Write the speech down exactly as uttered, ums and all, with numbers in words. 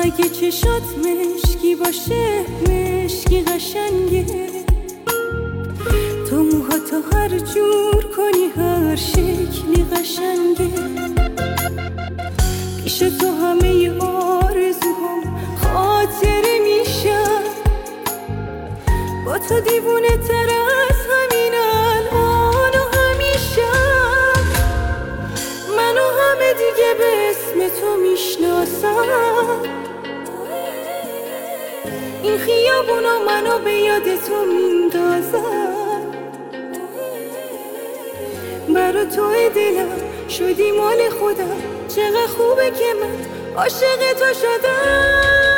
اگه چشات مشکی باشه مشکی قشنگه، تو موهاتو هر جور کنی هر شکلی قشنگه، پیش تو همه آرزوهام خاطره میشم، با تو دیوونه تر از همین الان و همیشه، منو همه دیگه به اسم تو میشناسم، این خیابونا منو به یاد تو میندازم، برا تو دلم شدی مال خودم، چقدر خوبه که من عاشق تو شدم.